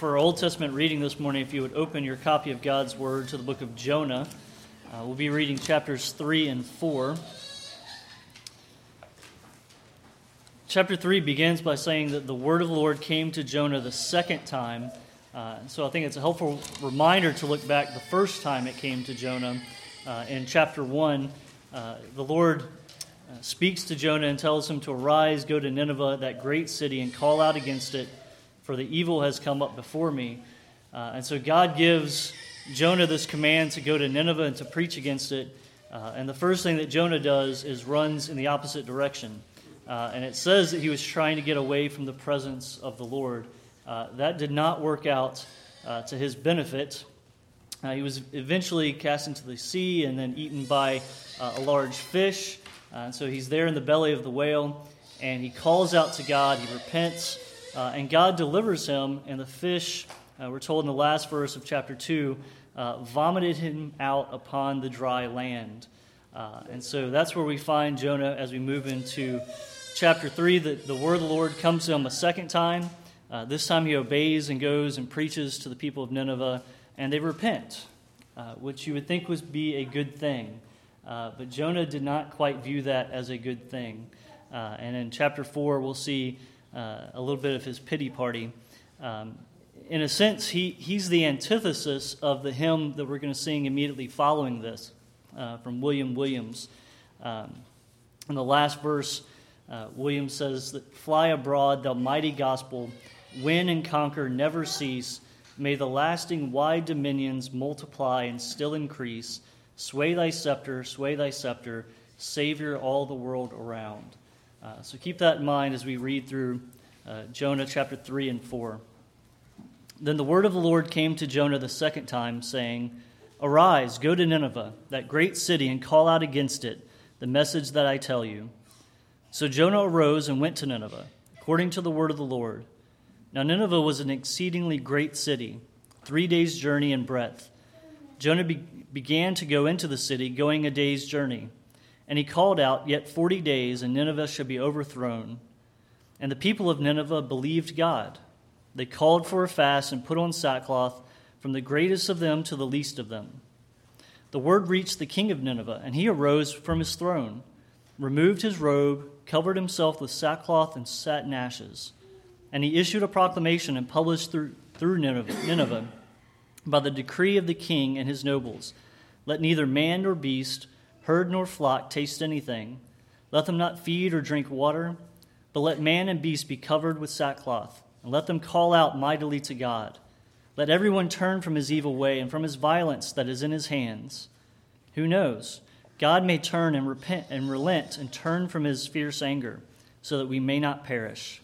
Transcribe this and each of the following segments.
For our Old Testament reading this morning, if you would open your copy of God's Word to the book of Jonah, we'll be reading chapters 3 and 4. Chapter 3 begins by saying that the word of the Lord came to Jonah the second time. So I think it's a helpful reminder to look back the first time it came to Jonah. In chapter 1, the Lord speaks to Jonah and tells him to arise, go to Nineveh, that great city, and call out against it, for the evil has come up before me. And so God gives Jonah this command to go to Nineveh and to preach against it. And the first thing that Jonah does is runs in the opposite direction. And it says that he was trying to get away from the presence of the Lord. That did not work out to his benefit. He was eventually cast into the sea and then eaten by a large fish. And so he's there in the belly of the whale, and he calls out to God, he repents, and God delivers him, and the fish, we're told in the last verse of chapter 2, vomited him out upon the dry land. And so that's where we find Jonah as we move into chapter 3. The word of the Lord comes to him a second time. This time he obeys and goes and preaches to the people of Nineveh, and they repent, which you would think would be a good thing. But Jonah did not quite view that as a good thing. And in chapter 4, we'll see a little bit of his pity party. In a sense, he's the antithesis of the hymn that we're going to sing immediately following this from William Williams. In the last verse, Williams says that, "Fly abroad, thou mighty gospel, win and conquer, never cease. May the lasting wide dominions multiply and still increase. Sway thy scepter, Savior all the world around." So keep that in mind as we read through Jonah chapter 3 and 4. Then the word of the Lord came to Jonah the second time, saying, "Arise, go to Nineveh, that great city, and call out against it the message that I tell you." So Jonah arose and went to Nineveh, according to the word of the Lord. Now Nineveh was an exceedingly great city, 3 days' journey in breadth. Jonah began to go into the city, going a day's journey. And he called out, "Yet 40 days, and Nineveh shall be overthrown." And the people of Nineveh believed God. They called for a fast and put on sackcloth, from the greatest of them to the least of them. The word reached the king of Nineveh, and he arose from his throne, removed his robe, covered himself with sackcloth and sat in ashes. And he issued a proclamation and published through Nineveh by the decree of the king and his nobles, "Let neither man nor beast, herd nor flock taste anything. Let them not feed or drink water, but let man and beast be covered with sackcloth, and let them call out mightily to God. Let everyone turn from his evil way and from his violence that is in his hands. Who knows? God may turn and repent and relent and turn from his fierce anger, so that we may not perish."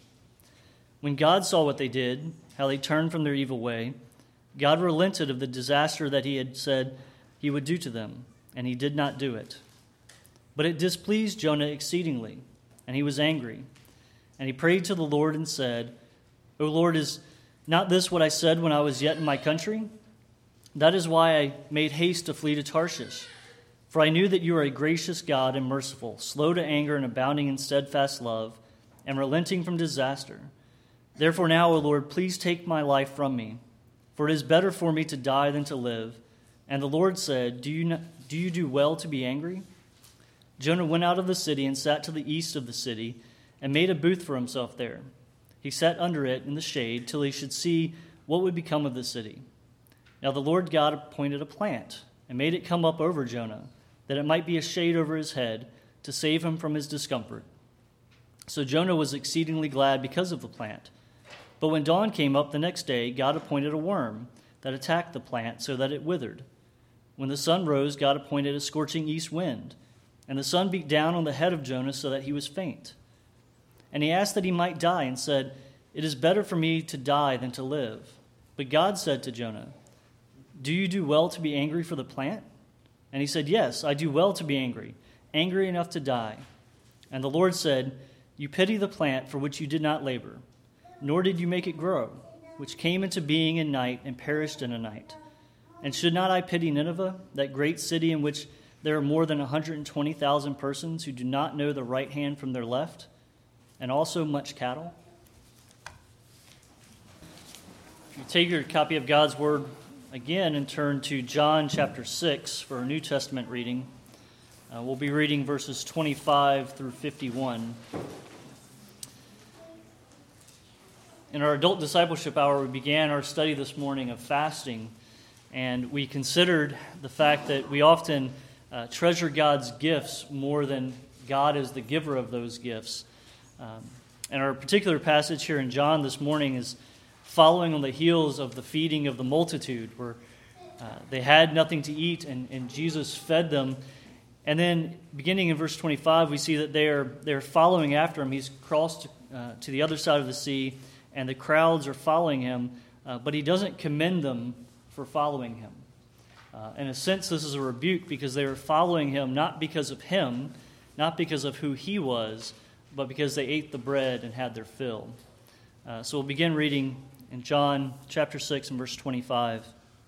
When God saw what they did, how they turned from their evil way, God relented of the disaster that he had said he would do to them, and he did not do it. But it displeased Jonah exceedingly, and he was angry. And he prayed to the Lord and said, "O Lord, is not this what I said when I was yet in my country? That is why I made haste to flee to Tarshish. For I knew that you are a gracious God and merciful, slow to anger and abounding in steadfast love, and relenting from disaster. Therefore now, O Lord, please take my life from me, for it is better for me to die than to live." And the Lord said, Do you do well to be angry?" Jonah went out of the city and sat to the east of the city and made a booth for himself there. He sat under it in the shade till he should see what would become of the city. Now the Lord God appointed a plant and made it come up over Jonah, that it might be a shade over his head to save him from his discomfort. So Jonah was exceedingly glad because of the plant. But when dawn came up the next day, God appointed a worm that attacked the plant so that it withered. When the sun rose, God appointed a scorching east wind, and the sun beat down on the head of Jonah so that he was faint. And he asked that he might die and said, "It is better for me to die than to live." But God said to Jonah, "Do you do well to be angry for the plant?" And he said, "Yes, I do well to be angry, angry enough to die." And the Lord said, "You pity the plant for which you did not labor, nor did you make it grow, which came into being in night and perished in a night. And should not I pity Nineveh, that great city in which there are more than 120,000 persons who do not know the right hand from their left, and also much cattle?" You take your copy of God's Word again and turn to John chapter 6 for our New Testament reading. We'll be reading verses 25 through 51. In our adult discipleship hour, we began our study this morning of fasting, and we considered the fact that we often treasure God's gifts more than God is the giver of those gifts. And our particular passage here in John this morning is following on the heels of the feeding of the multitude, where they had nothing to eat, and Jesus fed them. And then, beginning in verse 25, we see that they're following after him. He's crossed to the other side of the sea, and the crowds are following him, but he doesn't commend them for following him. In a sense, this is a rebuke, because they were following him not because of him, not because of who he was, but because they ate the bread and had their fill. So we'll begin reading in John chapter 6 and verse 25.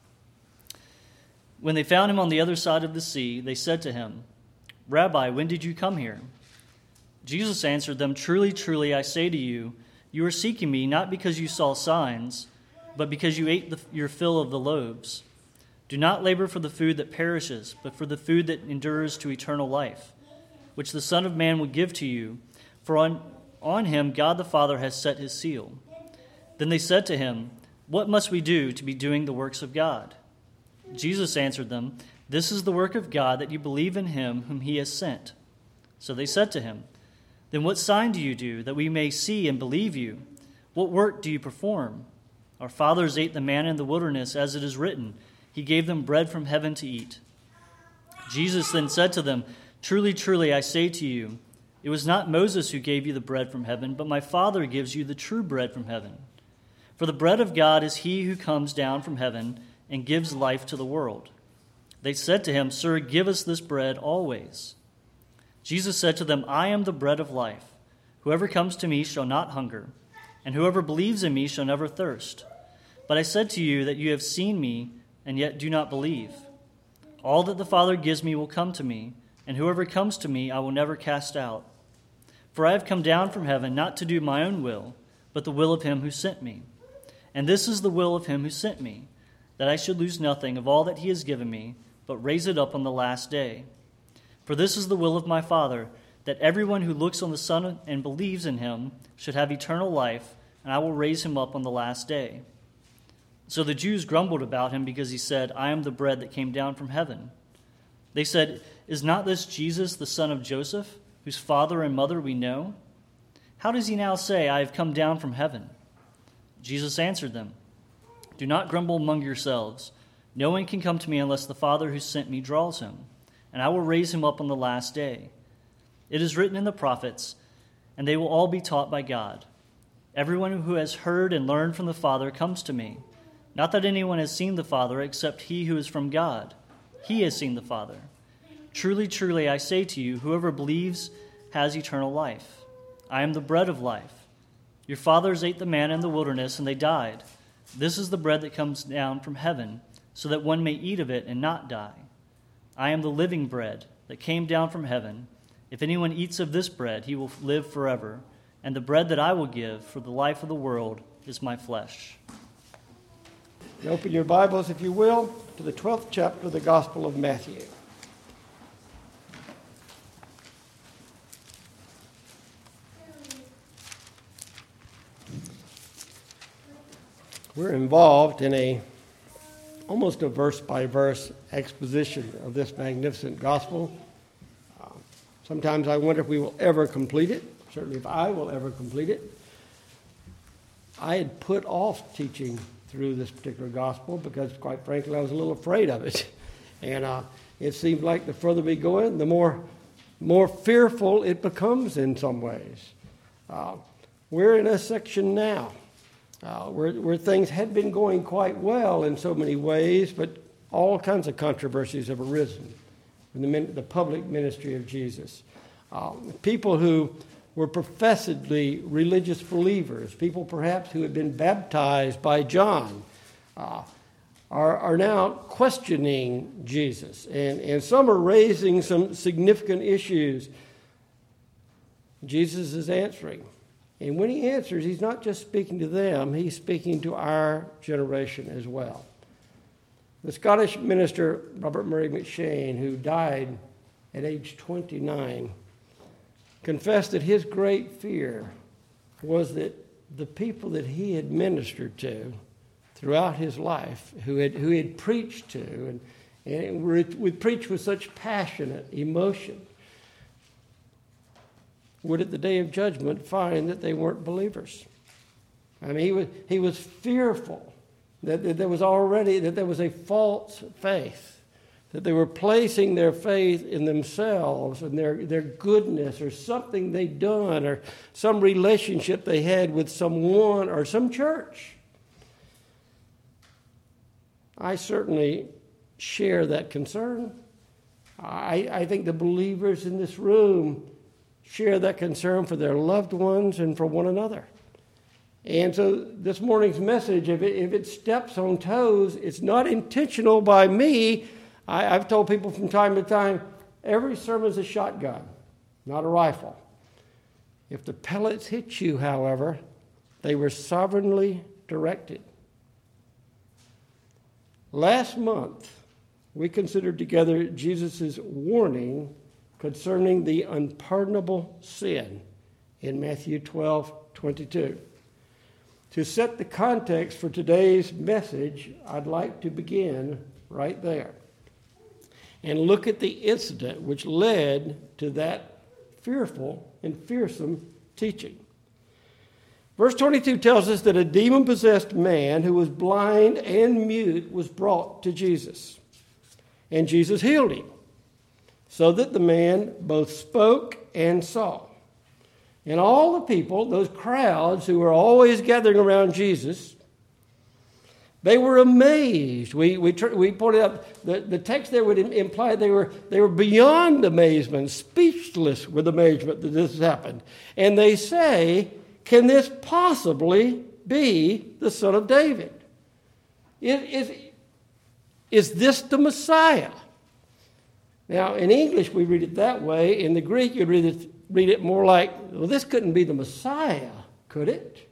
When they found him on the other side of the sea, they said to him, "Rabbi, when did you come here?" Jesus answered them, "Truly, truly, I say to you, you are seeking me not because you saw signs, but because you ate your fill of the loaves. Do not labor for the food that perishes, but for the food that endures to eternal life, which the Son of Man will give to you, for on him God the Father has set his seal." Then they said to him, "What must we do to be doing the works of God?" Jesus answered them, "This is the work of God, that you believe in him whom he has sent." So they said to him, "Then what sign do you do, that we may see and believe you? What work do you perform? Our fathers ate the manna in the wilderness, as it is written, he gave them bread from heaven to eat." Jesus then said to them, "Truly, truly, I say to you, it was not Moses who gave you the bread from heaven, but my Father gives you the true bread from heaven. For the bread of God is he who comes down from heaven and gives life to the world." They said to him, "Sir, give us this bread always." Jesus said to them, "I am the bread of life. Whoever comes to me shall not hunger, and whoever believes in me shall never thirst. But I said to you that you have seen me, and yet do not believe. All that the Father gives me will come to me, and whoever comes to me I will never cast out. For I have come down from heaven not to do my own will, but the will of him who sent me. And this is the will of him who sent me, that I should lose nothing of all that he has given me, but raise it up on the last day. For this is the will of my Father, that everyone who looks on the Son and believes in him should have eternal life, and I will raise him up on the last day." So the Jews grumbled about him because he said, "I am the bread that came down from heaven." They said, "Is not this Jesus, the son of Joseph, whose father and mother we know? How does he now say, 'I have come down from heaven'?" Jesus answered them, "Do not grumble among yourselves. No one can come to me unless the Father who sent me draws him, and I will raise him up on the last day. It is written in the prophets, and they will all be taught by God. Everyone who has heard and learned from the Father comes to me. Not that anyone has seen the Father except he who is from God. He has seen the Father. Truly, truly, I say to you, whoever believes has eternal life. I am the bread of life. Your fathers ate the manna in the wilderness, and they died. This is the bread that comes down from heaven, so that one may eat of it and not die. I am the living bread that came down from heaven. If anyone eats of this bread, he will live forever. And the bread that I will give for the life of the world is my flesh." Open your Bibles, if you will, to the 12th chapter of the Gospel of Matthew. We're involved in almost a verse-by-verse exposition of this magnificent gospel. Sometimes I wonder if we will ever complete it, certainly if I will ever complete it. I had put off teaching through this particular gospel because, quite frankly, I was a little afraid of it. And it seemed like the further we go in, the more fearful it becomes in some ways. We're in a section now where things had been going quite well in so many ways, but all kinds of controversies have arisen in the public ministry of Jesus. People who were professedly religious believers, people perhaps who had been baptized by John, are now questioning Jesus. And some are raising some significant issues. Jesus is answering. And when he answers, he's not just speaking to them, he's speaking to our generation as well. The Scottish minister Robert Murray McCheyne, who died at age 29, confessed that his great fear was that the people that he had ministered to throughout his life, who had preached to, and would preach with such passionate emotion, would at the day of judgment find that they weren't believers. I mean, he was fearful that there was a false faith, that they were placing their faith in themselves and their goodness or something they'd done or some relationship they had with someone or some church. I certainly share that concern. I think the believers in this room share that concern for their loved ones and for one another. And so this morning's message, if it steps on toes, it's not intentional by me. I've told people from time to time, every sermon is a shotgun, not a rifle. If the pellets hit you, however, they were sovereignly directed. Last month, we considered together Jesus' warning concerning the unpardonable sin in Matthew 12:22. To set the context for today's message, I'd like to begin right there and look at the incident which led to that fearful and fearsome teaching. Verse 22 tells us that a demon-possessed man who was blind and mute was brought to Jesus. And Jesus healed him, so that the man both spoke and saw. And all the people, those crowds who were always gathering around Jesus, they were amazed. We pointed out the text there would imply they were beyond amazement, speechless with amazement that this happened. And they say, can this possibly be the Son of David? Is this the Messiah? Now, in English, we read it that way. In the Greek, you'd read it more like, well, this couldn't be the Messiah, could it?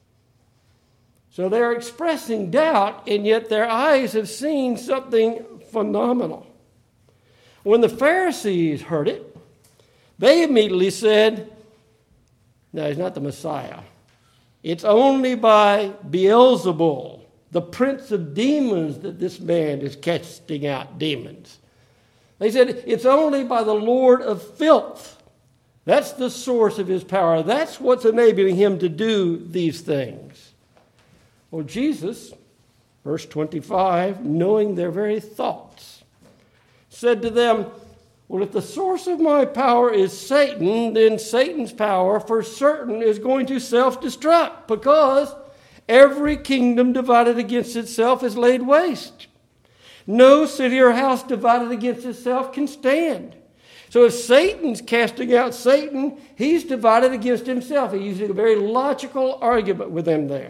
So they're expressing doubt, and yet their eyes have seen something phenomenal. When the Pharisees heard it, they immediately said, no, he's not the Messiah. It's only by Beelzebul, the prince of demons, that this man is casting out demons. They said, it's only by the Lord of filth. That's the source of his power. That's what's enabling him to do these things. Well, Jesus, verse 25, knowing their very thoughts, said to them, well, if the source of my power is Satan, then Satan's power for certain is going to self-destruct, because every kingdom divided against itself is laid waste. No city or house divided against itself can stand. So if Satan's casting out Satan, he's divided against himself. He uses a very logical argument with them there.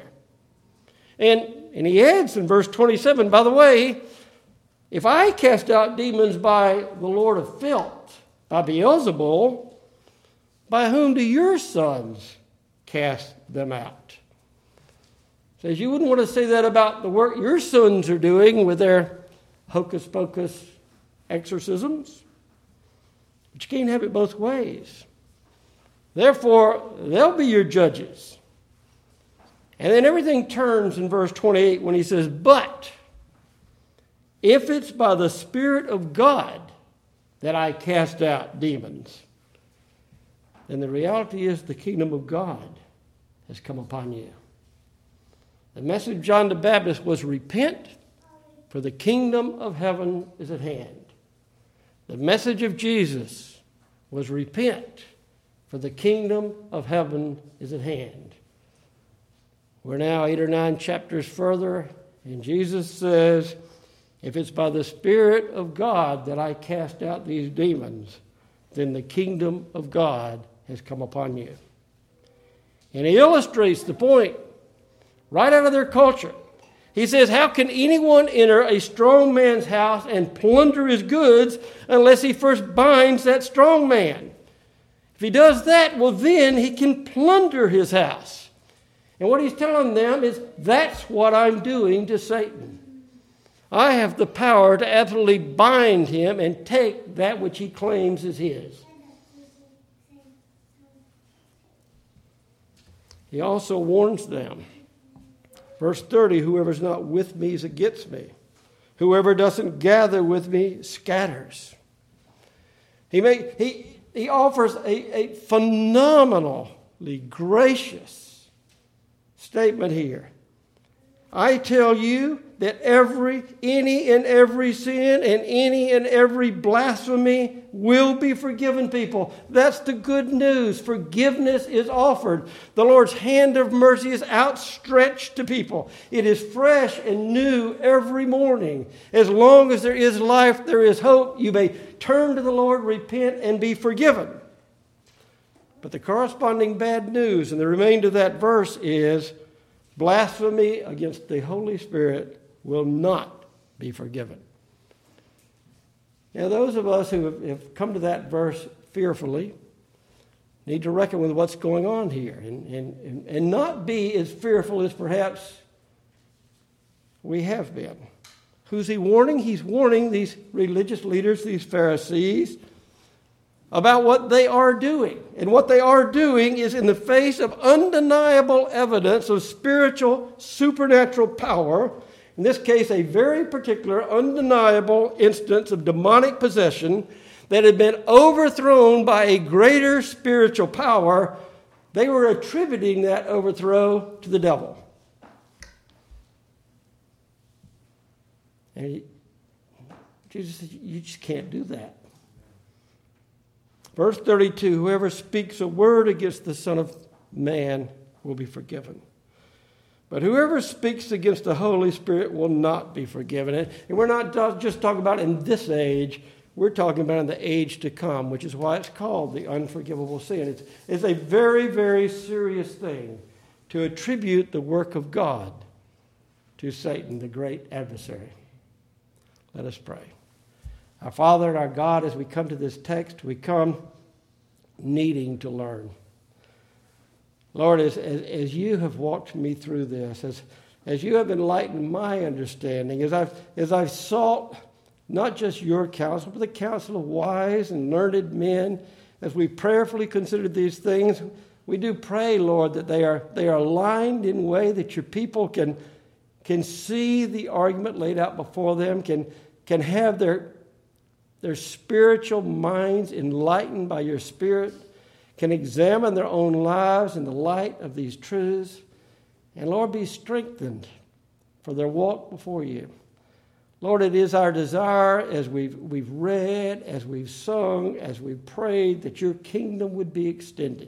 And he adds in verse 27, by the way, if I cast out demons by the Lord of filth, by Beelzebul, by whom do your sons cast them out? Says you wouldn't want to say that about the work your sons are doing with their hocus-pocus exorcisms. But you can't have it both ways. Therefore, they'll be your judges. And then everything turns in verse 28 when he says, but if it's by the Spirit of God that I cast out demons, then the reality is the kingdom of God has come upon you. The message of John the Baptist was repent, for the kingdom of heaven is at hand. The message of Jesus was repent, for the kingdom of heaven is at hand. We're now 8 or 9 chapters further, and Jesus says, if it's by the Spirit of God that I cast out these demons, then the kingdom of God has come upon you. And he illustrates the point right out of their culture. He says, how can anyone enter a strong man's house and plunder his goods unless he first binds that strong man? If he does that, well, then he can plunder his house. And what he's telling them is, that's what I'm doing to Satan. I have the power to absolutely bind him and take that which he claims is his. He also warns them. Verse 30, whoever's not with me is against me. Whoever doesn't gather with me scatters. He offers a phenomenally gracious statement here. I tell you that any and every sin and any and every blasphemy will be forgiven people. That's the good news. Forgiveness is offered. The Lord's hand of mercy is outstretched to people. It is fresh and new every morning. As long as there is life, there is hope. You may turn to the Lord, repent, and be forgiven. But the corresponding bad news in the remainder of that verse is blasphemy against the Holy Spirit will not be forgiven. Now, those of us who have come to that verse fearfully need to reckon with what's going on here and not be as fearful as perhaps we have been. Who's he warning? He's warning these religious leaders, these Pharisees, about what they are doing. And what they are doing is in the face of undeniable evidence of spiritual, supernatural power, in this case, a very particular, undeniable instance of demonic possession that had been overthrown by a greater spiritual power, they were attributing that overthrow to the devil. And Jesus said, you just can't do that. Verse 32, whoever speaks a word against the Son of Man will be forgiven. But whoever speaks against the Holy Spirit will not be forgiven. And we're not just talking about in this age. We're talking about in the age to come, which is why it's called the unforgivable sin. It's a very, very serious thing to attribute the work of God to Satan, the great adversary. Let us pray. Our Father and our God, as we come to this text, we come needing to learn. Lord, as you have walked me through this, as you have enlightened my understanding, as I've sought not just your counsel, but the counsel of wise and learned men, as we prayerfully considered these things, we do pray, Lord, that they are aligned in a way that your people can see the argument laid out before them, can have their spiritual minds enlightened by your Spirit, can examine their own lives in the light of these truths, and Lord, be strengthened for their walk before you. Lord, it is our desire as we've read, as we've sung, as we've prayed, that your kingdom would be extended,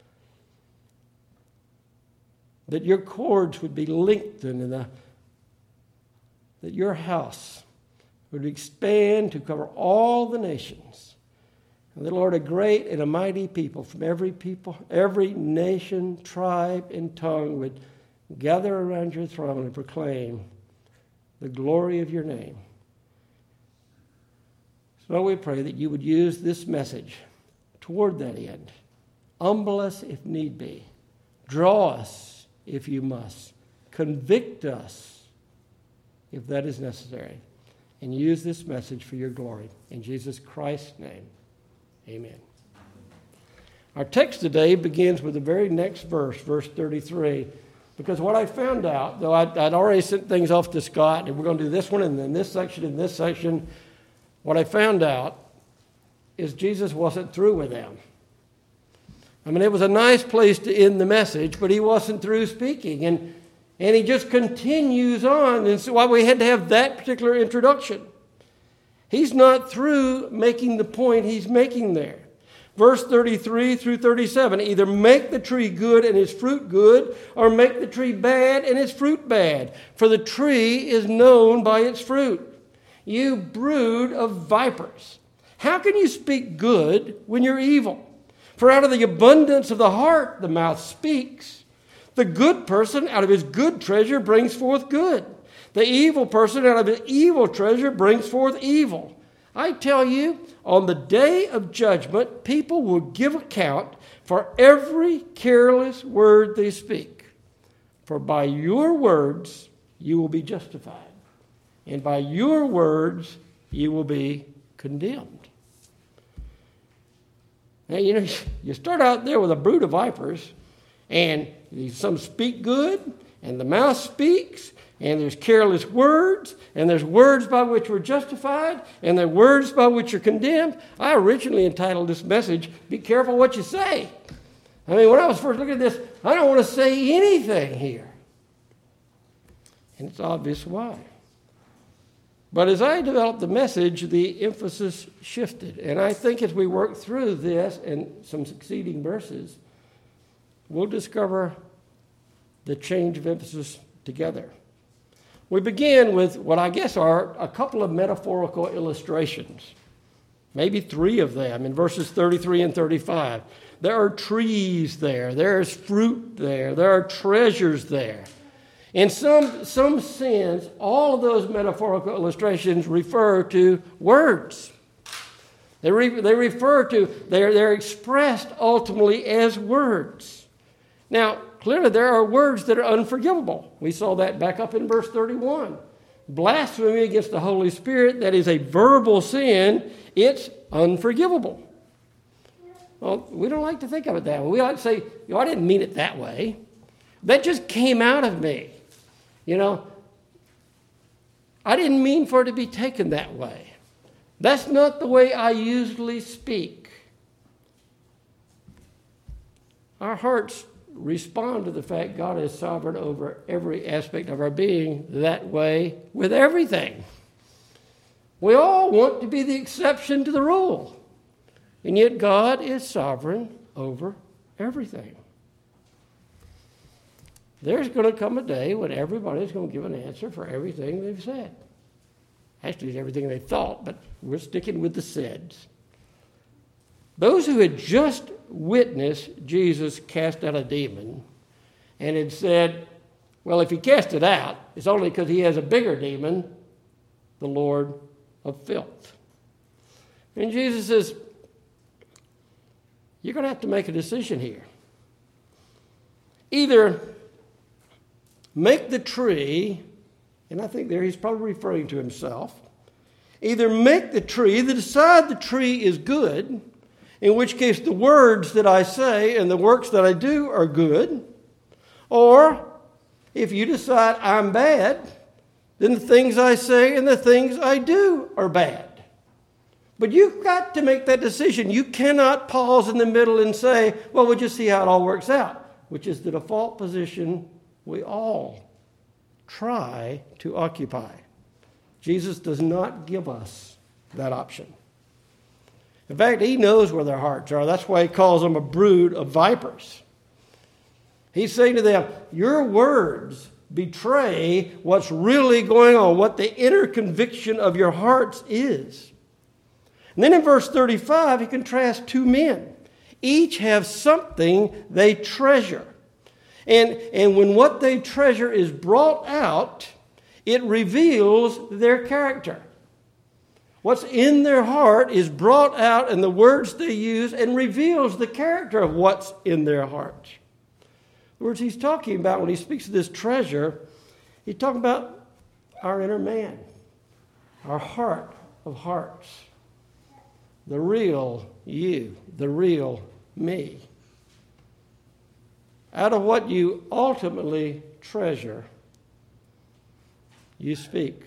that your cords would be lengthened, and that your house would expand to cover all the nations. And that, Lord, a great and a mighty people, every nation, tribe, and tongue would gather around your throne and proclaim the glory of your name. So we pray that you would use this message toward that end. Humble us if need be. Draw us if you must. Convict us if that is necessary. And use this message for your glory. In Jesus Christ's name, amen. Our text today begins with the very next verse, verse 33. Because what I found out, though I'd already sent things off to Scott, and we're going to do this one, and then this section, and this section, what I found out is Jesus wasn't through with them. I mean, it was a nice place to end the message, but he wasn't through speaking. And he just continues on. And so why we had to have that particular introduction. He's not through making the point he's making there. Verse 33 through 37, either make the tree good and its fruit good, or make the tree bad and its fruit bad. For the tree is known by its fruit. You brood of vipers, how can you speak good when you're evil? For out of the abundance of the heart the mouth speaks. The good person out of his good treasure brings forth good. The evil person out of his evil treasure brings forth evil. I tell you, on the day of judgment, people will give account for every careless word they speak. For by your words you will be justified, and by your words you will be condemned. Now, you start out there with a brood of vipers, and some speak good, and the mouth speaks, and there's careless words, and there's words by which we're justified, and there are words by which you're condemned. I originally entitled this message, Be Careful What You Say. I mean, when I was first looking at this, I don't want to say anything here. And it's obvious why. But as I developed the message, the emphasis shifted. And I think as we work through this and some succeeding verses, we'll discover the change of emphasis together. We begin with what I guess are a couple of metaphorical illustrations, maybe 3 of them in verses 33 and 35. There are trees there. There is fruit there. There are treasures there. In some sense, all of those metaphorical illustrations refer to words. They refer to, they're expressed ultimately as words. Now, clearly there are words that are unforgivable. We saw that back up in verse 31. Blasphemy against the Holy Spirit, that is a verbal sin, it's unforgivable. Well, we don't like to think of it that way. We like to say, I didn't mean it that way. That just came out of me. I didn't mean for it to be taken that way. That's not the way I usually speak. Our hearts respond to the fact God is sovereign over every aspect of our being that way with everything. We all want to be the exception to the rule. And yet God is sovereign over everything. There's going to come a day when everybody's going to give an answer for everything they've said. Actually, it's everything they thought, but we're sticking with the saids. Those who had just witnessed Jesus cast out a demon and had said, well, if he cast it out, it's only because he has a bigger demon, the Lord of filth. And Jesus says, you're going to have to make a decision here. Either make the tree, and I think there he's probably referring to himself, either make the tree, either decide the tree is good, in which case the words that I say and the works that I do are good, or if you decide I'm bad, then the things I say and the things I do are bad. But you've got to make that decision. You cannot pause in the middle and say, well, we'll just see how it all works out, which is the default position we all try to occupy. Jesus does not give us that option. In fact, he knows where their hearts are. That's why he calls them a brood of vipers. He's saying to them, your words betray what's really going on, what the inner conviction of your hearts is. And then in verse 35, he contrasts 2 men. Each have something they treasure. And when what they treasure is brought out, it reveals their character. What's in their heart is brought out in the words they use and reveals the character of what's in their heart. The words he's talking about when he speaks of this treasure, he's talking about our inner man, our heart of hearts, the real you, the real me. Out of what you ultimately treasure, you speak.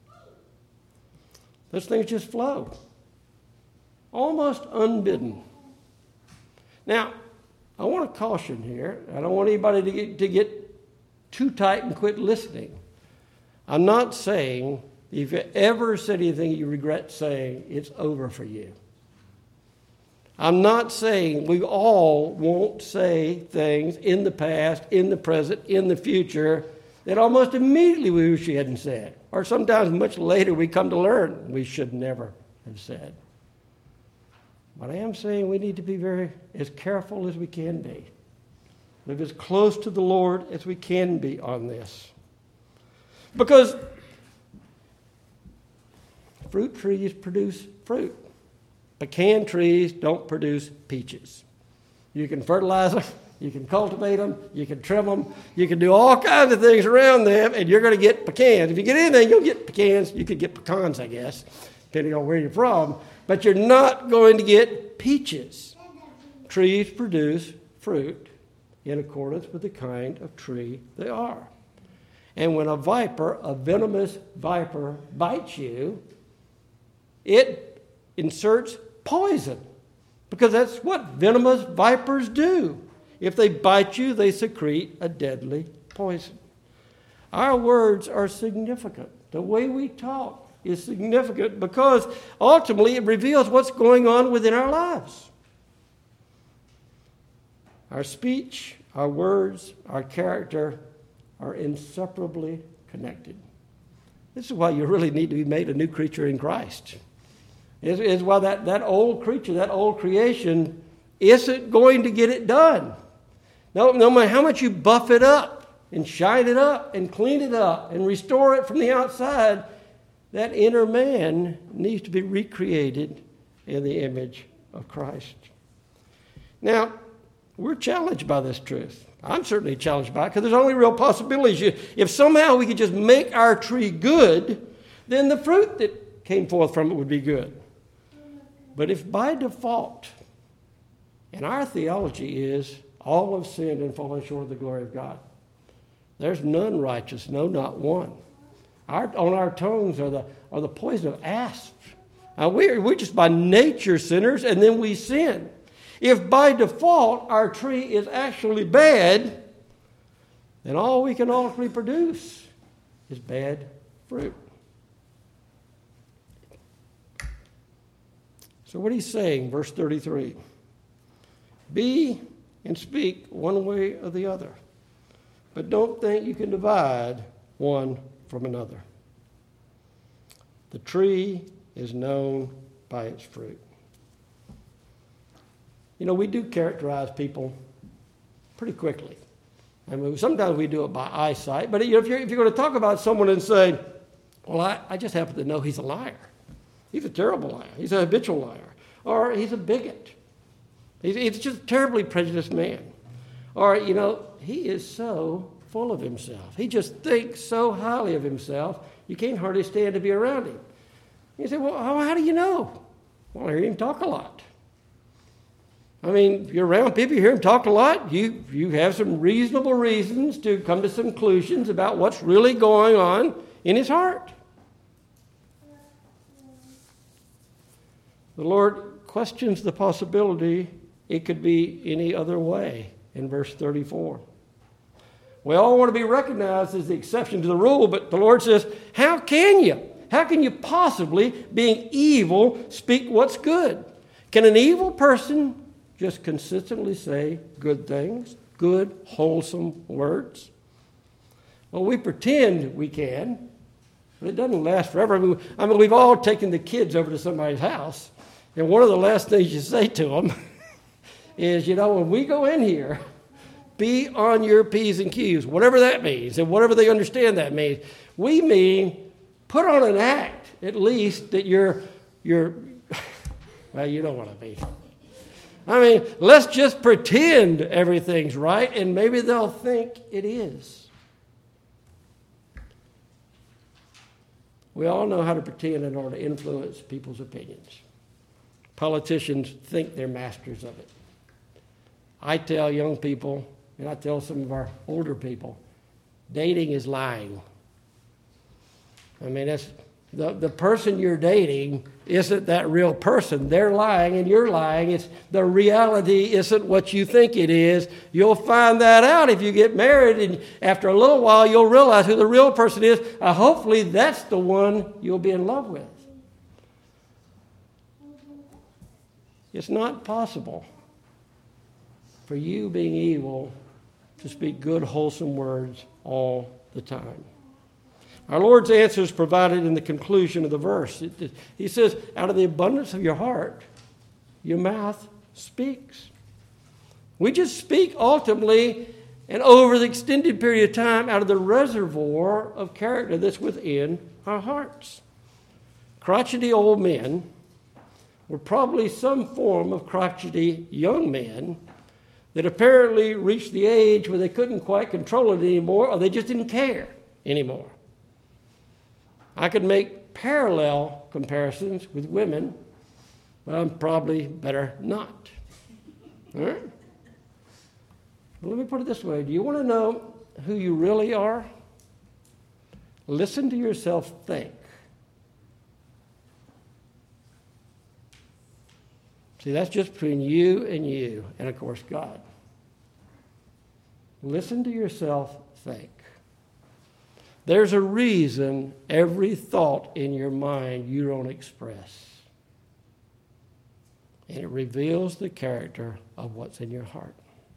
Those things just flow, almost unbidden. Now, I want to caution here. I don't want anybody to get too tight and quit listening. I'm not saying if you ever said anything you regret saying, it's over for you. I'm not saying we all won't say things in the past, in the present, in the future that almost immediately we wish we hadn't said. Or sometimes much later we come to learn we should never have said. But I am saying we need to be as careful as we can be. Live as close to the Lord as we can be on this. Because fruit trees produce fruit. Pecan trees don't produce peaches. You can fertilize them, you can cultivate them, you can trim them, you can do all kinds of things around them, and you're going to get pecans. If you get anything, you'll get pecans. You could get pecans, I guess, depending on where you're from. But you're not going to get peaches. Trees produce fruit in accordance with the kind of tree they are. And when a venomous viper bites you, it inserts poison, because that's what venomous vipers do. If they bite you, they secrete a deadly poison. Our words are significant. The way we talk is significant because ultimately it reveals what's going on within our lives. Our speech, our words, our character are inseparably connected. This is why you really need to be made a new creature in Christ. It's why that old creature, that old creation, isn't going to get it done. No matter how much you buff it up and shine it up and clean it up and restore it from the outside, that inner man needs to be recreated in the image of Christ. Now, we're challenged by this truth. I'm certainly challenged by it because there's only real possibilities. If somehow we could just make our tree good, then the fruit that came forth from it would be good. But if by default, and our theology is all have sinned and fallen short of the glory of God, there's none righteous, no, not one. On our tongues are the poison of asps. We're just by nature sinners, and then we sin. If by default our tree is actually bad, then all we can ultimately produce is bad fruit. So what he's saying, verse 33, be and speak one way or the other, but don't think you can divide one from another. The tree is known by its fruit. You know, we do characterize people pretty quickly. I mean, sometimes we do it by eyesight, but if you're going to talk about someone and say, well, I just happen to know he's a liar. He's a terrible liar. He's a habitual liar. Or he's a bigot. He's just a terribly prejudiced man. Or, you know, he is so full of himself. He just thinks so highly of himself, you can't hardly stand to be around him. You say, well, how do you know? Well, I hear him talk a lot. I mean, if you're around people, you hear him talk a lot, you have some reasonable reasons to come to some conclusions about what's really going on in his heart. The Lord questions the possibility it could be any other way in verse 34. We all want to be recognized as the exception to the rule, but the Lord says, how can you? How can you possibly, being evil, speak what's good? Can an evil person just consistently say good things, good, wholesome words? Well, we pretend we can, but it doesn't last forever. I mean, we've all taken the kids over to somebody's house, and one of the last things you say to them is, you know, when we go in here, be on your P's and Q's, whatever that means, and whatever they understand that means. We mean put on an act, at least, that you're well, you don't want to be. I mean, let's just pretend everything's right, and maybe they'll think it is. We all know how to pretend in order to influence people's opinions. Politicians think they're masters of it. I tell young people, and I tell some of our older people, dating is lying. I mean, that's the person you're dating isn't that real person. They're lying and you're lying. It's the reality isn't what you think it is. You'll find that out if you get married, and after a little while you'll realize who the real person is. Hopefully that's the one you'll be in love with. It's not possible for you, being evil, to speak good, wholesome words all the time. Our Lord's answer is provided in the conclusion of the verse. He says, out of the abundance of your heart, your mouth speaks. We just speak ultimately and over the extended period of time out of the reservoir of character that's within our hearts. crotchety old men were probably some form of crotchety young men that apparently reached the age where they couldn't quite control it anymore, or they just didn't care anymore. I could make parallel comparisons with women, but I'm probably better not. All right? Well, let me put it this way. Do you want to know who you really are? Listen to yourself think. See, that's just between you, and of course, God. Listen to yourself think. There's a reason every thought in your mind you don't express. And it reveals the character of what's in your heart.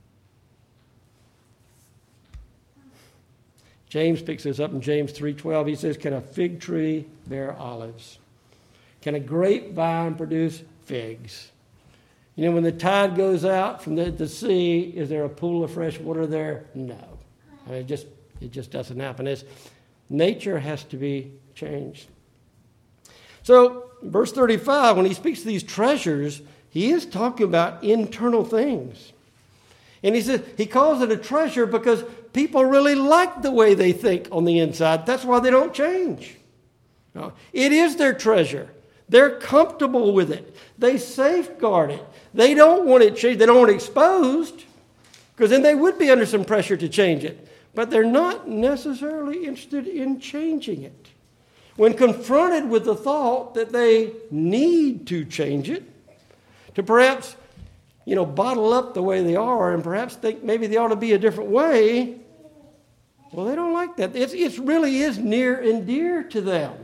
James picks this up in James 3:12. He says, can a fig tree bear olives? Can a grapevine produce figs? You know, when the tide goes out from the sea, is there a pool of fresh water there? No. I mean, it just doesn't happen. Nature has to be changed. So, verse 35, when he speaks to these treasures, he is talking about internal things. And he says he calls it a treasure because people really like the way they think on the inside. That's why they don't change. No, it is their treasure. They're comfortable with it. They safeguard it. They don't want it changed. They don't want it exposed, because then they would be under some pressure to change it. But they're not necessarily interested in changing it. When confronted with the thought that they need to change it, to perhaps, bottle up the way they are and perhaps think maybe they ought to be a different way, well, they don't like that. It really is near and dear to them.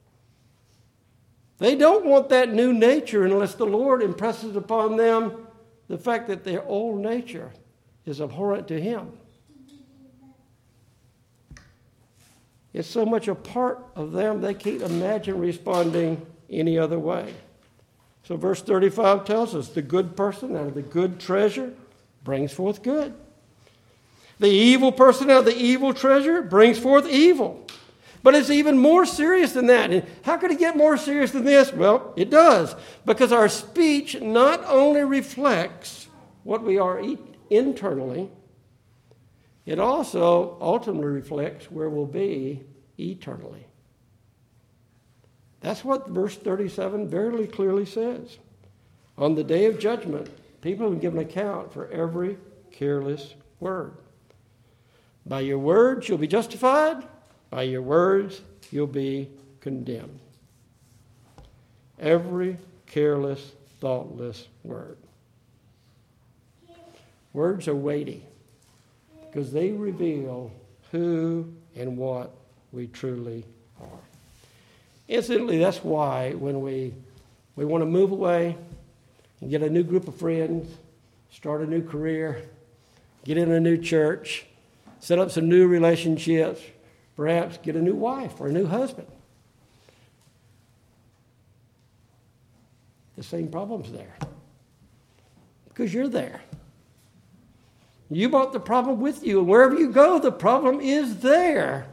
They don't want that new nature unless the Lord impresses upon them the fact that their old nature is abhorrent to Him. It's so much a part of them they can't imagine responding any other way. So verse 35 tells us the good person out of the good treasure brings forth good. The evil person out of the evil treasure brings forth evil. But it's even more serious than that. And how could it get more serious than this? Well, it does. Because our speech not only reflects what we are internally, it also ultimately reflects where we'll be eternally. That's what verse 37 very clearly says. On the day of judgment, people will give an account for every careless word. By your words you'll be justified. By your words, you'll be condemned. Every careless, thoughtless word. Words are weighty because they reveal who and what we truly are. Incidentally, that's why when we want to move away and get a new group of friends, start a new career, get in a new church, set up some new relationships, perhaps get a new wife or a new husband. The same problem's there. Because you're there. You brought the problem with you, and wherever you go, the problem is there.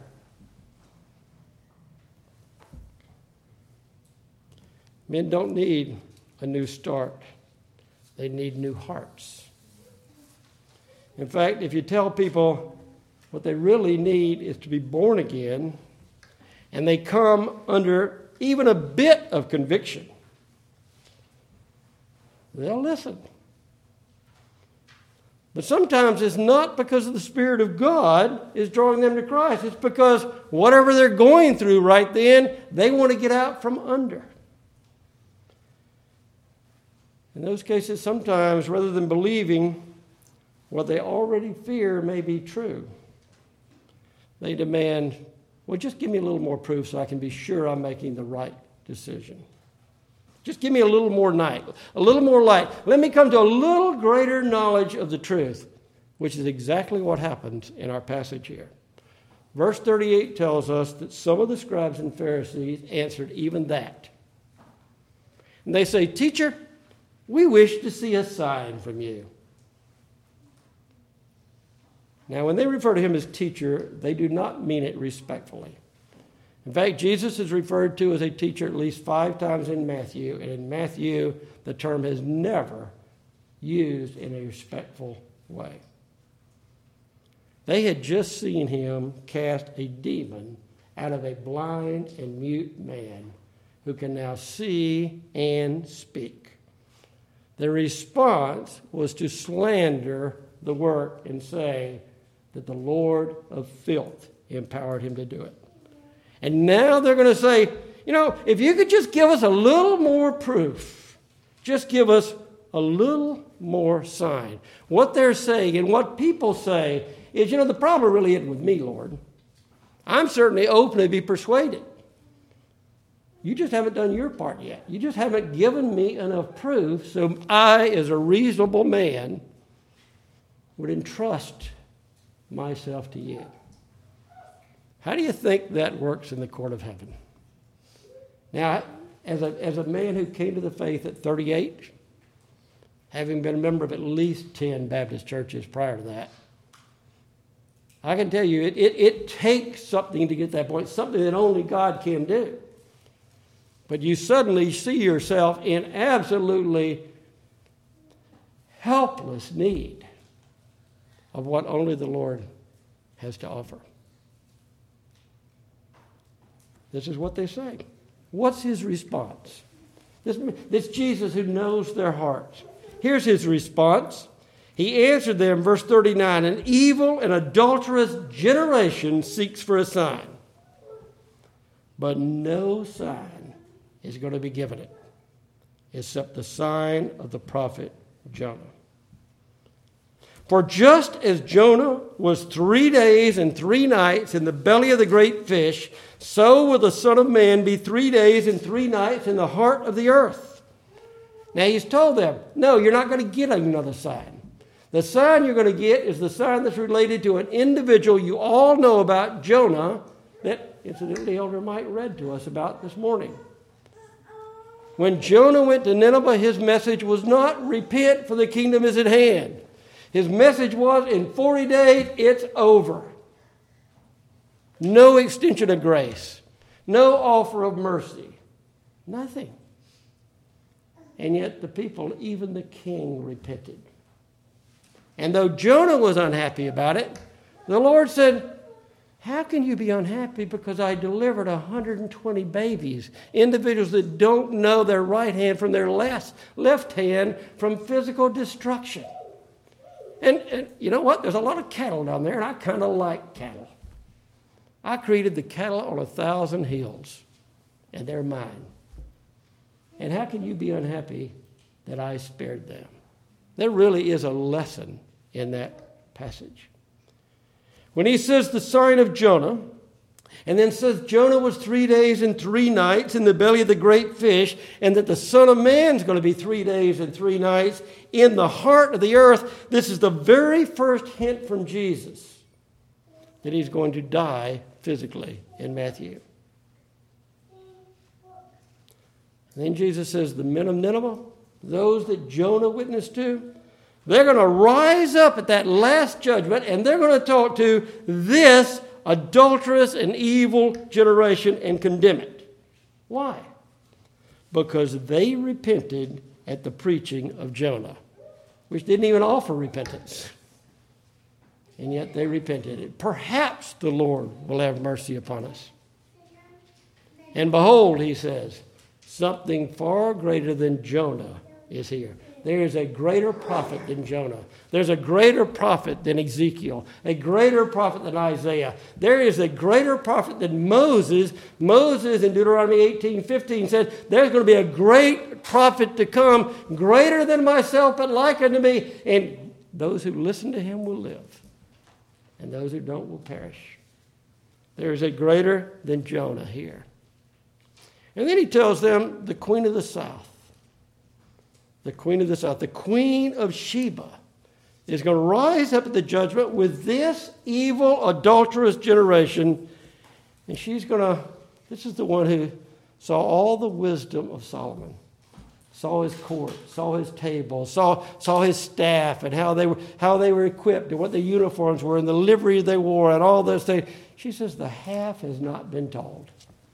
Men don't need a new start. They need new hearts. In fact, if you tell people what they really need is to be born again, and they come under even a bit of conviction, they'll listen. But sometimes it's not because of the Spirit of God is drawing them to Christ. It's because whatever they're going through right then, they want to get out from under. In those cases, sometimes, rather than believing what they already fear may be true, they demand, well, just give me a little more proof so I can be sure I'm making the right decision. Just give me a little more light, a little more light. Let me come to a little greater knowledge of the truth, which is exactly what happens in our passage here. Verse 38 tells us that some of the scribes and Pharisees answered even that. And they say, "Teacher, we wish to see a sign from you." Now, when they refer to him as teacher, they do not mean it respectfully. In fact, Jesus is referred to as a teacher at least 5 times in Matthew, and in Matthew, the term is never used in a respectful way. They had just seen him cast a demon out of a blind and mute man who can now see and speak. The response was to slander the work and say that the Lord of filth empowered him to do it. And now they're going to say, if you could just give us a little more proof, just give us a little more sign. What they're saying and what people say is, the problem really isn't with me, Lord. I'm certainly open to be persuaded. You just haven't done your part yet. You just haven't given me enough proof so I, as a reasonable man, would entrust myself to you. How do you think that works in the court of heaven? Now, as a man who came to the faith at 38, having been a member of at least 10 Baptist churches prior to that, I can tell you it takes something to get to that point, something that only God can do. But you suddenly see yourself in absolutely helpless need of what only the Lord has to offer. This is what they say. What's his response? This Jesus who knows their hearts. Here's his response. He answered them, verse 39, an evil and adulterous generation seeks for a sign, but no sign is going to be given it except the sign of the prophet Jonah. For just as Jonah was 3 days and 3 nights in the belly of the great fish, so will the Son of Man be 3 days and 3 nights in the heart of the earth. Now he's told them, no, you're not going to get another sign. The sign you're going to get is the sign that's related to an individual you all know about, Jonah, that incidentally Elder Mike read to us about this morning. When Jonah went to Nineveh, his message was not repent, for the kingdom is at hand. His message was, in 40 days, it's over. No extension of grace. No offer of mercy. Nothing. And yet the people, even the king, repented. And though Jonah was unhappy about it, the Lord said, how can you be unhappy because I delivered 120 babies, individuals that don't know their right hand from their left hand from physical destruction? And you know what? There's a lot of cattle down there, and I kind of like cattle. I created the cattle on 1,000 hills, and they're mine. And how can you be unhappy that I spared them? There really is a lesson in that passage. When he says the sign of Jonah, and then says Jonah was 3 days and 3 nights in the belly of the great fish, and that the Son of Man's going to be 3 days and 3 nights in the heart of the earth, this is the very first hint from Jesus that he's going to die physically in Matthew. And then Jesus says the men of Nineveh, those that Jonah witnessed to, they're going to rise up at that last judgment, and they're going to talk to this adulterous and evil generation and condemn it. Why? Because they repented at the preaching of Jonah, which didn't even offer repentance. And yet they repented. Perhaps the Lord will have mercy upon us. And behold, he says, something far greater than Jonah is here. There is a greater prophet than Jonah. There's a greater prophet than Ezekiel, a greater prophet than Isaiah. There is a greater prophet than Moses. Moses in Deuteronomy 18:15 said, there's going to be a great prophet to come, greater than myself, but like unto me. And those who listen to him will live, and those who don't will perish. There is a greater than Jonah here. And then he tells them the queen of the south. The queen of the south, the queen of Sheba, is going to rise up at the judgment with this evil, adulterous generation. And this is the one who saw all the wisdom of Solomon, saw his court, saw his table, saw his staff and how they were equipped and what their uniforms were and the livery they wore and all those things. She says the half has not been told.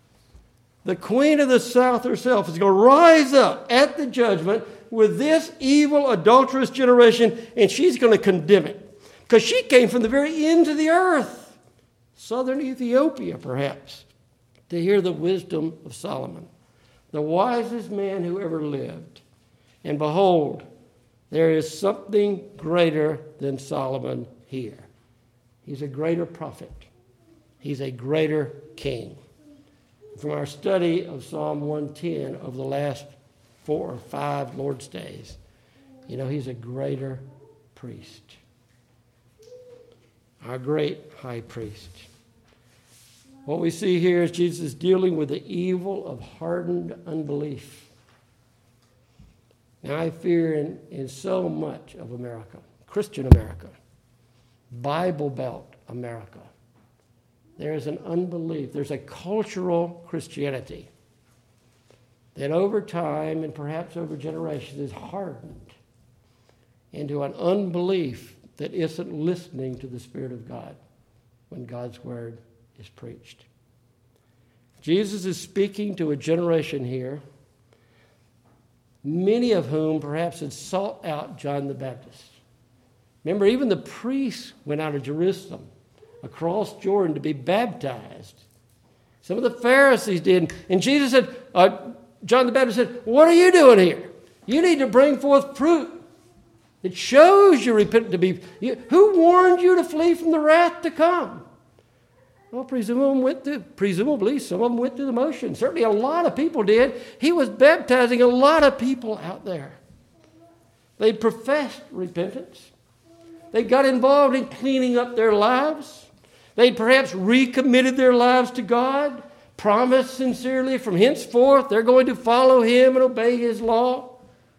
The queen of the south herself is going to rise up at the judgment with this evil, adulterous generation, and she's going to condemn it. Because she came from the very ends of the earth, southern Ethiopia perhaps, to hear the wisdom of Solomon, the wisest man who ever lived. And behold, there is something greater than Solomon here. He's a greater prophet. He's a greater king. From our study of Psalm 110 of the last 4 or 5 Lord's days, he's a greater priest. Our great high priest. What we see here is Jesus dealing with the evil of hardened unbelief. Now I fear in so much of America, Christian America, Bible Belt America, there is an unbelief. There's a cultural Christianity that over time and perhaps over generations is hardened into an unbelief that isn't listening to the Spirit of God when God's word is preached. Jesus is speaking to a generation here, many of whom perhaps had sought out John the Baptist. Remember, even the priests went out of Jerusalem across Jordan to be baptized. Some of the Pharisees did. And Jesus said, John the Baptist said, what are you doing here? You need to bring forth fruit. It shows you repent to be. Who warned you to flee from the wrath to come? Well, presumably some of them went through the motions. Certainly a lot of people did. He was baptizing a lot of people out there. They professed repentance. They got involved in cleaning up their lives. They perhaps recommitted their lives to God, promised sincerely from henceforth they're going to follow him and obey his law.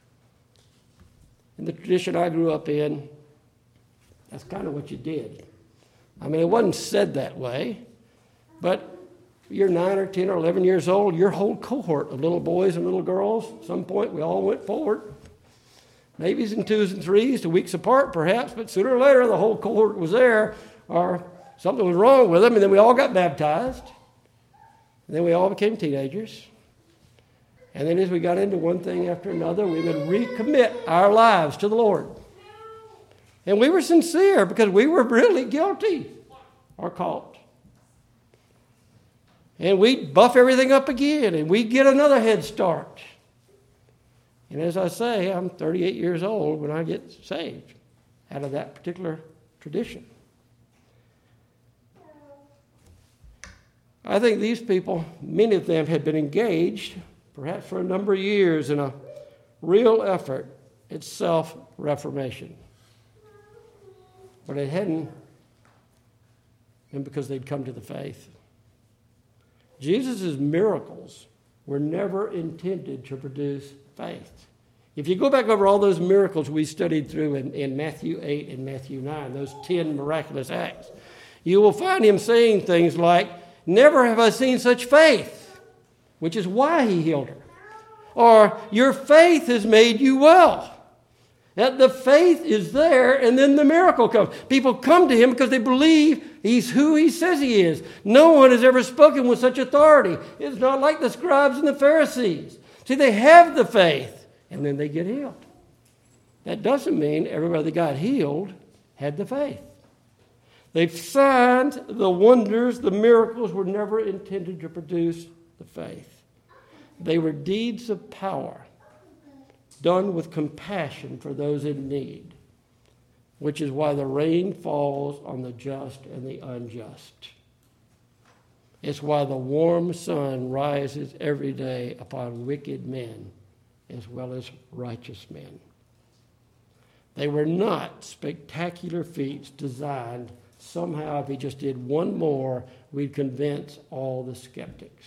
In the tradition I grew up in, that's kind of what you did. I mean, it wasn't said that way, but you're 9 or 10 or 11 years old, your whole cohort of little boys and little girls, at some point we all went forward. Maybe it's in 2s and 3s, 2 weeks apart perhaps, but sooner or later the whole cohort was there, or something was wrong with them, and then we all got baptized. And then we all became teenagers. And then as we got into one thing after another, we would recommit our lives to the Lord. And we were sincere because we were really guilty or caught. And we'd buff everything up again, and we'd get another head start. And as I say, I'm 38 years old when I get saved out of that particular tradition. I think these people, many of them had been engaged, perhaps for a number of years, in a real effort at self-reformation. But it hadn't been because they'd come to the faith. Jesus' miracles were never intended to produce faith. If you go back over all those miracles we studied through in Matthew 8 and Matthew 9, those 10 miraculous acts, you will find him saying things like, never have I seen such faith, which is why he healed her. Or, your faith has made you well. That the faith is there, and then the miracle comes. People come to him because they believe he's who he says he is. No one has ever spoken with such authority. It's not like the scribes and the Pharisees. See, they have the faith, and then they get healed. That doesn't mean everybody that got healed had the faith. The signs, the wonders, the miracles were never intended to produce the faith. They were deeds of power done with compassion for those in need, which is why the rain falls on the just and the unjust. It's why the warm sun rises every day upon wicked men as well as righteous men. They were not spectacular feats designed somehow, if he just did one more, we'd convince all the skeptics.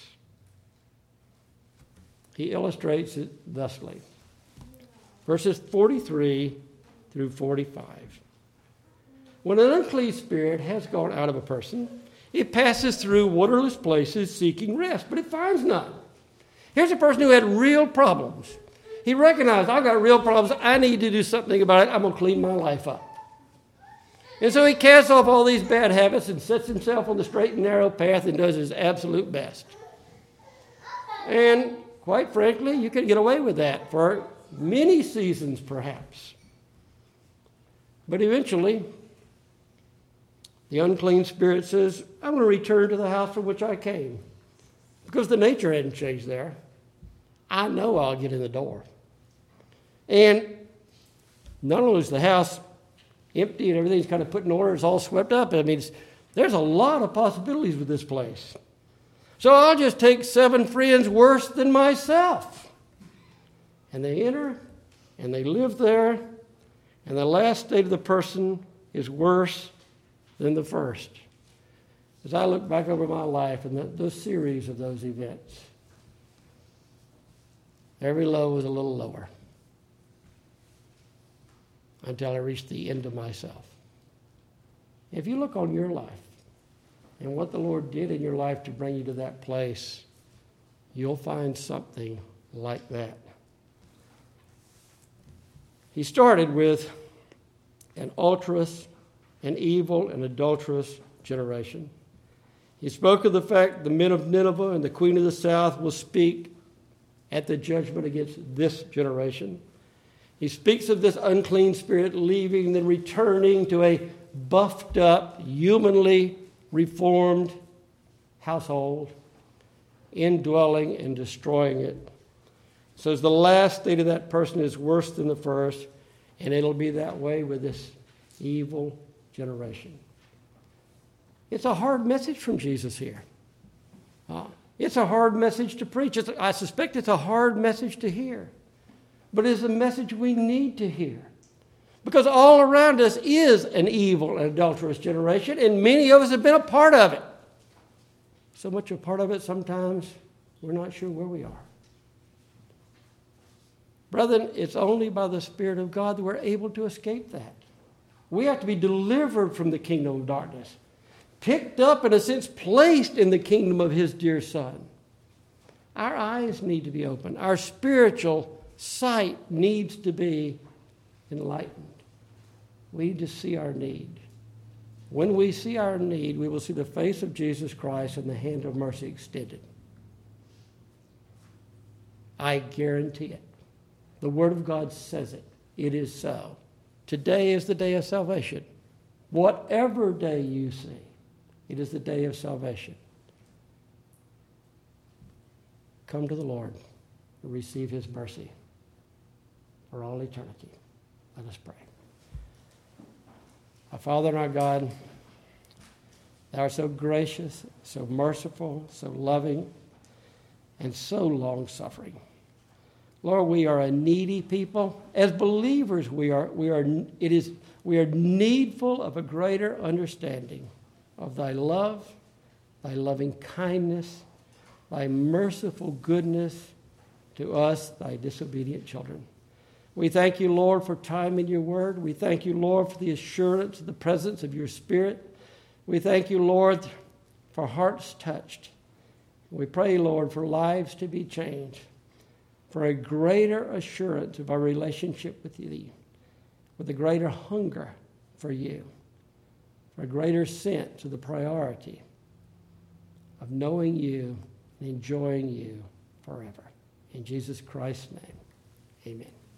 He illustrates it thusly. Verses 43 through 45. When an unclean spirit has gone out of a person, it passes through waterless places seeking rest, but it finds none. Here's a person who had real problems. He recognized, I've got real problems. I need to do something about it. I'm going to clean my life up. And so he casts off all these bad habits and sets himself on the straight and narrow path and does his absolute best. And quite frankly, you can get away with that for many seasons, perhaps. But eventually, the unclean spirit says, I'm going to return to the house from which I came. Because the nature hadn't changed there. I know I'll get in the door. And not only is the house empty and everything's kind of put in order, it's all swept up. I mean, there's a lot of possibilities with this place. So I'll just take 7 friends worse than myself. And they enter, and they live there, and the last state of the person is worse than the first. As I look back over my life and the series of those events, every low was a little lower until I reached the end of myself. If you look on your life and what the Lord did in your life to bring you to that place, you'll find something like that. He started with an ultrous, an evil, and adulterous generation. He spoke of the fact the men of Nineveh and the queen of the south will speak at the judgment against this generation. He speaks of this unclean spirit leaving and then returning to a buffed up, humanly reformed household, indwelling and destroying it. So as the last state of that person is worse than the first, and it'll be that way with this evil generation. It's a hard message from Jesus here. It's a hard message to preach. I suspect it's a hard message to hear. But it's a message we need to hear. Because all around us is an evil and adulterous generation, and many of us have been a part of it. So much a part of it, sometimes we're not sure where we are. Brethren, it's only by the Spirit of God that we're able to escape that. We have to be delivered from the kingdom of darkness, picked up, in a sense, placed in the kingdom of His dear Son. Our eyes need to be opened. Our spiritual sight needs to be enlightened. We need to see our need. When we see our need, we will see the face of Jesus Christ and the hand of mercy extended. I guarantee it. The Word of God says it. It is so. Today is the day of salvation. Whatever day you see, it is the day of salvation. Come to the Lord and receive His mercy for all eternity. Let us pray. Our Father and our God, Thou art so gracious, so merciful, so loving, and so long-suffering. Lord, we are a needy people. As believers, we are needful of a greater understanding of Thy love, Thy loving kindness, Thy merciful goodness to us, Thy disobedient children. We thank You, Lord, for time in Your Word. We thank You, Lord, for the assurance of the presence of Your Spirit. We thank You, Lord, for hearts touched. We pray, Lord, for lives to be changed, for a greater assurance of our relationship with Thee, with a greater hunger for You, for a greater sense of the priority of knowing You and enjoying You forever. In Jesus Christ's name, amen.